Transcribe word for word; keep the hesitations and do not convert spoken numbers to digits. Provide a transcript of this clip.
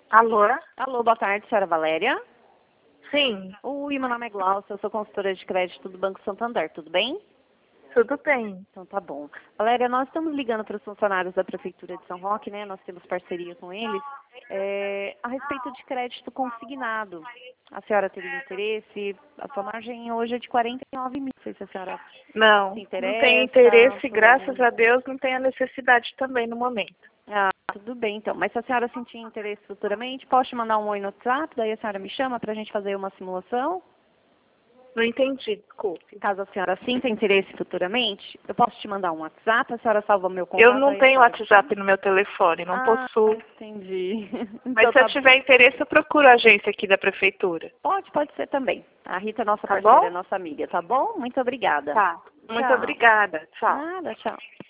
Alô? Alô, boa tarde, senhora Valéria. Sim, Oi, meu nome é Glaucia, eu sou consultora de crédito do Banco Santander, tudo bem? tudo bem. Então tá bom. Valéria, nós estamos ligando para os funcionários da Prefeitura de São Roque, né? Nós temos parceria com eles, é, a respeito de crédito consignado. A senhora teria interesse? A sua margem hoje é de quarenta e nove mil, não sei se a senhora Não, se não tenho interessa interesse, por graças algum... a Deus, não tenho a necessidade também no momento. Ah, tudo bem então. Mas se a senhora sentir interesse futuramente, posso te mandar um oi no WhatsApp, daí a senhora me chama para a gente fazer uma simulação? Não entendi, desculpe. Caso a senhora sinta interesse futuramente, eu posso te mandar um WhatsApp, a senhora salva meu contato. Eu não aí a tenho senhora... WhatsApp no meu telefone, não Ah, possuo. entendi. Mas Então se eu tá... tiver interesse, eu procuro a agência aqui da prefeitura. Pode, pode ser também. A Rita é nossa Tá parceira, bom? é nossa amiga, tá bom? Muito obrigada. Tá. Muito Tchau. obrigada. Tchau. Nada, tchau.